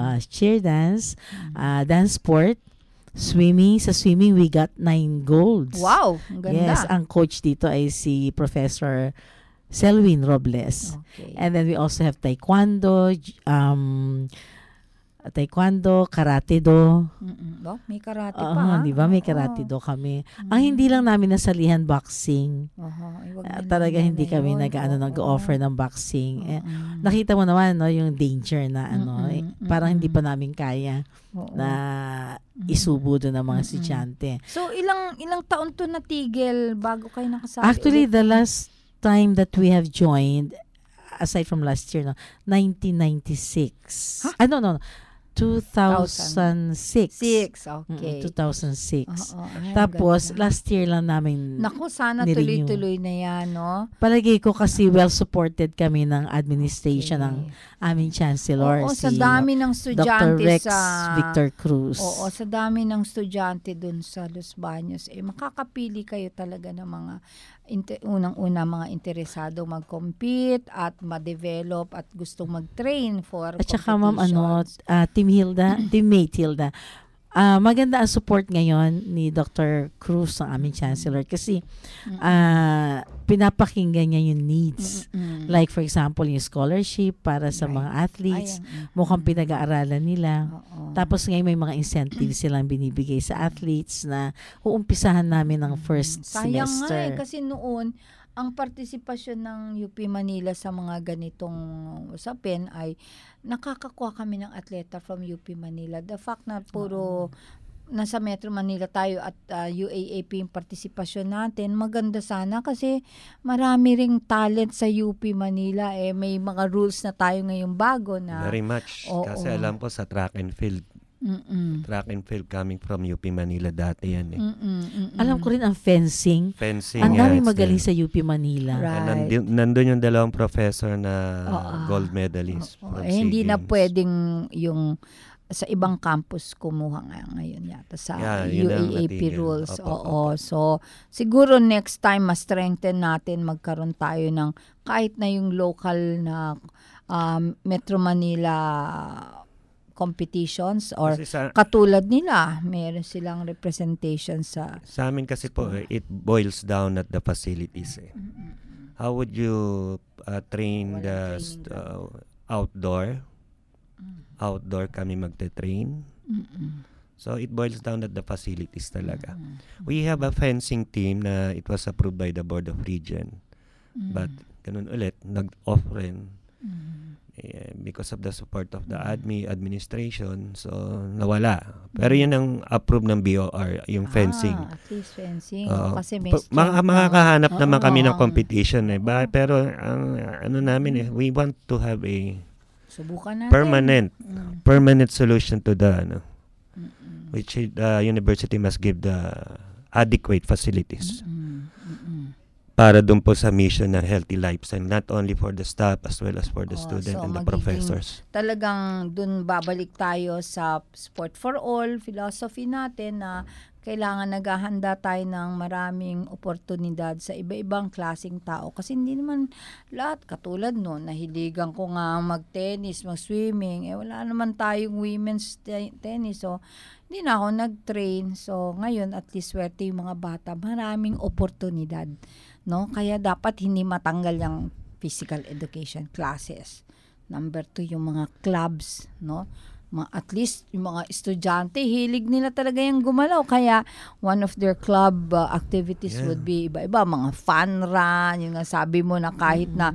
dance sport, swimming. Sa swimming, we got 9 golds. Wow, ang ganda. Yes, ang coach dito ay si Professor Selwyn Robles. Okay. And then we also have taekwondo, taekwondo, karate do. May karate pa. Di ba? May karate do kami. Ang hindi lang namin nasalihan boxing. Talaga hindi kami nag-offer ng boxing. Nakita mo naman yung danger na parang hindi pa namin kaya na isubo doon ng mga estudyante. So ilang taon to natigil bago kayo nakasali? Actually, the last time that we have joined, aside from last year, 1996. No. 2006. Okay. 2006. Tapos, last year lang namin Naku, sana nirenew. tuloy-tuloy na yan, no? Palagay ko kasi well-supported kami ng administration ng aming chancellor, sa dami ng estudyante Dr. Rex sa Victor Cruz. Sa dami ng estudyante dun sa Los Baños, makakapili kayo talaga ng mga unang-una mga interesado mag-compete at ma-develop at gustong mag-train for at saka ma'am, Teammate Hilda, maganda ang support ngayon ni Dr. Cruz, ang aming chancellor, kasi pinapakinggan niya yung needs. Like for example, yung scholarship para sa mga athletes, mukhang pinag-aaralan nila. Tapos ngayon may mga incentives silang binibigay sa athletes na uumpisahan namin ng first semester. Sayang nga kasi noon, ang partisipasyon ng UP Manila sa mga ganitong usapin ay nakakakuha kami ng atleta from UP Manila. The fact na puro nasa Metro Manila tayo at UAAP yung partisipasyon natin, maganda sana kasi marami ring talent sa UP Manila. May mga rules na tayo ngayong bago na. Very much. Kasi alam ko sa track and field. Track and field coming from UP Manila dati yan eh. Alam ko rin ang fencing. Ang dami magaling sa UP Manila. Nandun yung dalawang professor na gold medalist. Hindi na pwedeng yung sa ibang campus kumuha ngayon yata sa UAAP rules. So siguro next time ma-strengthen natin, magkaroon tayo ng kahit na yung local na Metro Manila competitions or katulad nila, meron silang representation sa amin kasi po, it boils down at the facilities. How would you train the outdoor? Outdoor kami magte-train. So it boils down at the facilities talaga. We have a fencing team na it was approved by the Board of Region. But ganun ulit, nag-off rin. Because of the support of the administration, so nawala. Pero yun ang approved ng BOR, yung fencing. At least fencing. Kasi may makakahanap naman kami ng competition pero ang namin we want to have a subukan natin. Permanent solution to the which the university must give the adequate facilities. Para doon po sa mission ng healthy lifestyle, not only for the staff as well as for the student and the professors. Talagang doon babalik tayo sa sport for all, philosophy natin na kailangan naghahanda tayo ng maraming oportunidad sa iba-ibang klaseng tao. Kasi hindi naman lahat katulad noon, nahiligan ko nga mag-tennis, mag-swimming, wala naman tayong women's tennis. So, hindi na ako nag-train. So, ngayon at least swerte yung mga bata, maraming oportunidad. No? Kaya dapat hindi matanggal yung physical education classes. Number 2, yung mga clubs, no? At least yung mga estudyante, hilig nila talaga yung gumalaw. Kaya one of their club activities would be iba-iba. Mga fun run, yung sabi mo na kahit na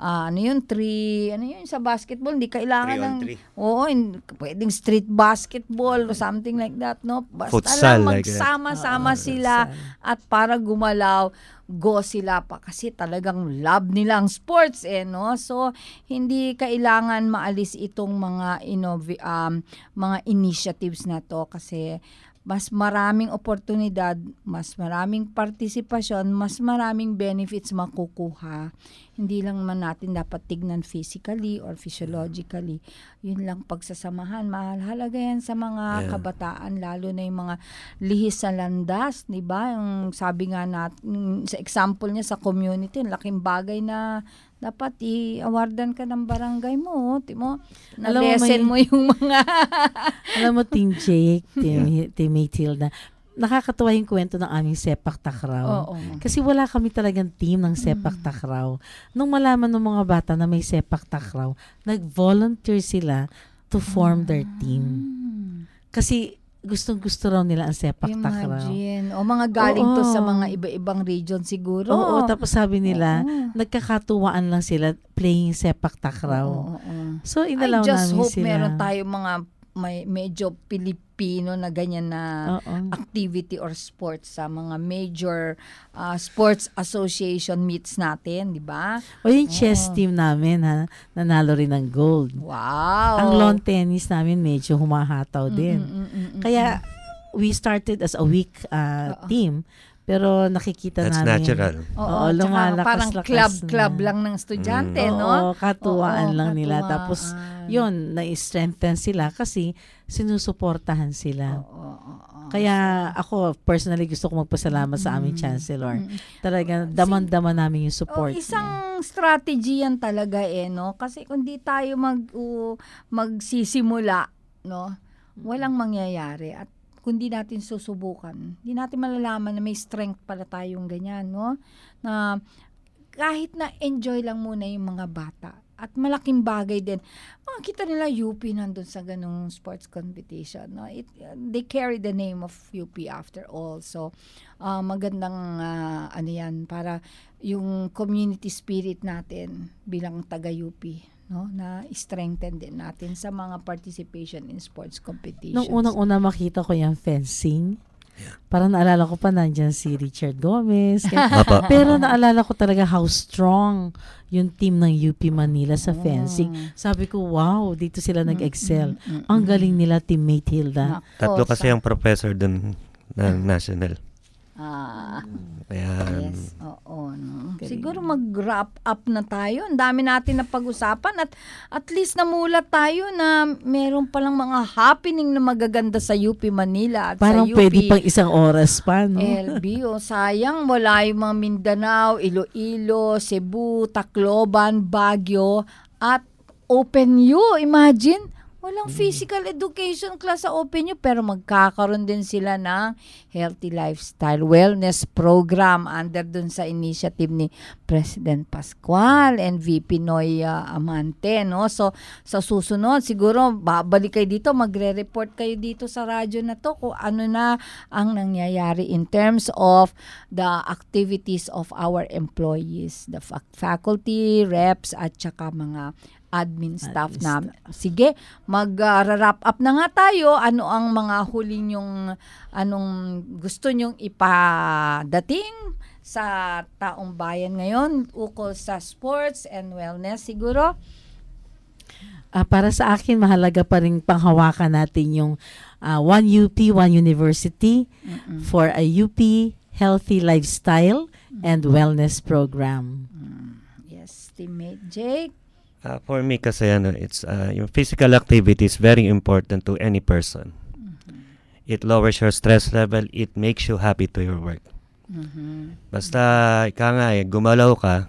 sa basketball, hindi kailangan ng pwedeng street basketball or something like that, no? Basta futsal, lang magsama-sama sila at para gumalaw, go sila pa kasi talagang love nila ang sports no. So hindi kailangan maalis itong mga mga initiatives na to kasi mas maraming oportunidad, mas maraming partisipasyon, mas maraming benefits makukuha. Hindi lang naman natin dapat tignan physically or physiologically. Yun lang pagsasamahan. Mahalaga yan sa mga kabataan, lalo na yung mga lihis sa landas, di ba? Yung sabi nga natin, sa example niya sa community, laking bagay na dapat i-awardan ka ng barangay mo. Na-lesson mo yung mga alam mo, Team Jake, Team Matilda, nakakatuwa yung kwento ng aming sepak takraw. Kasi wala kami talagang team ng sepak takraw. Nung malaman ng mga bata na may sepak takraw, nag-volunteer sila to form their team. Kasi gustong-gusto raw nila ang sepak takraw. Imagine. O mga galing to sa mga iba-ibang region siguro. Oo, tapos sabi nila, nagkakatuwaan lang sila playing sepak takraw. So, inalaw namin sila. I just hope meron tayo mga medyo Pilipino na ganyan na activity or sports sa mga major sports association meets natin, di ba? O yung chess team namin, nanalo rin ng gold. Wow! Ang lawn tennis namin medyo humahataw din. Kaya we started as a weak team. Pero nakikita That's namin. That's natural. Oo, parang club lang ng estudyante, no? Oo, katuwaan lang nila. Tapos, yun, na-strengthen sila kasi sinusuportahan sila. Kaya ako, personally, gusto ko magpasalamat sa aming chancellor. Talaga, daman-daman namin yung support. Isang strategy yan talaga no? Kasi kung di tayo magsisimula, no? Walang mangyayari. At kung di natin susubukan, di natin malalaman na may strength pala tayong ganyan, no? Na kahit na enjoy lang muna yung mga bata. At malaking bagay din. Makikita nila UP nandun sa ganung sports competition, no? They carry the name of UP after all. So, magandang yan, para yung community spirit natin bilang taga-UP, no, na strengthen din natin sa mga participation in sports competitions. Nung unang-una makita ko yung fencing, parang naalala ko pa nandyan si Richard Gomez. Pero naalala ko talaga how strong yung team ng UP Manila sa fencing. Sabi ko, wow, dito sila nag-excel. Ang galing nila, teammate Hilda. Tatlo kasi ang professor dun ng national. Ayan. Yes, oo. No? Siguro mag-wrap up na tayo. Ang dami natin na pag-usapan at least namulat tayo na meron palang mga happening na magaganda sa UP Manila at parang sa UP. Pwede pang isang oras pa, no? LB, sayang wala yung mga Mindanao, Iloilo, Cebu, Tacloban, Baguio at Open U. Imagine, walang physical education class sa Open U, pero magkakaroon din sila ng healthy lifestyle wellness program under dun sa initiative ni President Pascual and VP Noy Amante, no? So, sa susunod, siguro, babalik kayo dito, magre-report kayo dito sa radyo na to kung ano na ang nangyayari in terms of the activities of our employees, the faculty, reps, at saka mga admin staff na. Sige, mag-wrap up na nga tayo. Ano ang mga huling yung anong gusto nyong ipadating sa taong bayan ngayon ukol sa sports and wellness siguro? Para sa akin, mahalaga pa rin panghawakan natin yung One UP, One University for a UP healthy lifestyle and wellness program. Yes, teammate Jake. For me kasi it's yung physical activity is very important to any person. It lowers your stress level, it makes you happy to your work. Basta gumalaw ka,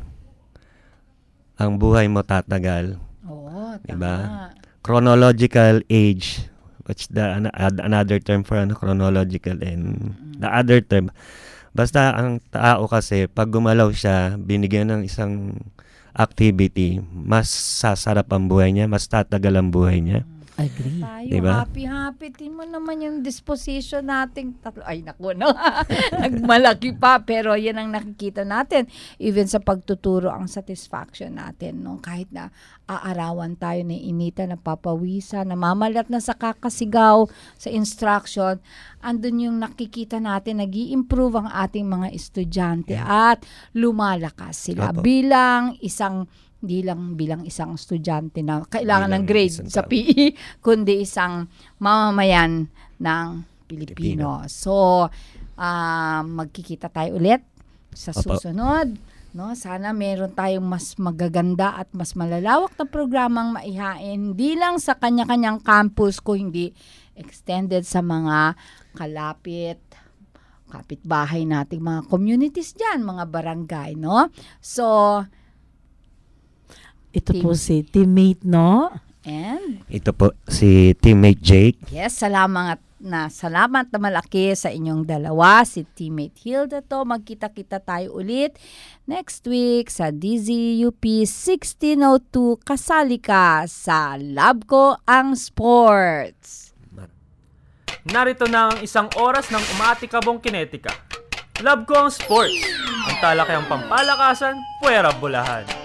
ang buhay mo tatagal. Oo, diba? Chronological age, which another term for chronological and the other term. Basta ang tao kasi pag gumalaw siya, binigyan ng isang activity, mas sasarap ang buhay niya, mas tatagal ang buhay niya. Agree. Tayo, diba? happy. Tingnan mo naman yung disposition nating tatlo. Ay, naku, no? Nagmalaki pa, pero yan ang nakikita natin. Even sa pagtuturo, ang satisfaction natin, no? Kahit na aarawan tayo na inita, napapawisan, namamalat na sa kakasigaw, sa instruction, andun yung nakikita natin, nag-i-improve ang ating mga estudyante at lumalakas sila bilang isang hindi lang bilang isang estudyante na kailangan ng grade sa PE, kundi isang mamamayan ng Pilipino. So, magkikita tayo ulit sa susunod. No? Sana meron tayong mas magaganda at mas malalawak na programang maihain, hindi lang sa kanya-kanyang campus, kung hindi extended sa mga kapitbahay nating mga communities dyan, mga barangay. No? So, ito po si teammate, no? And? Ito po si teammate Jake. Yes, salamat na salamat na malaki sa inyong dalawa. Si Teammate Hilda to. Magkita-kita tayo ulit next week sa DZUP 1602. Kasali ka sa Love Ko ang Sports. Narito na ang isang oras ng umatikabong kinetika. Love Ko ang Sports. Ang talakayang pampalakasan, puwera bulahan.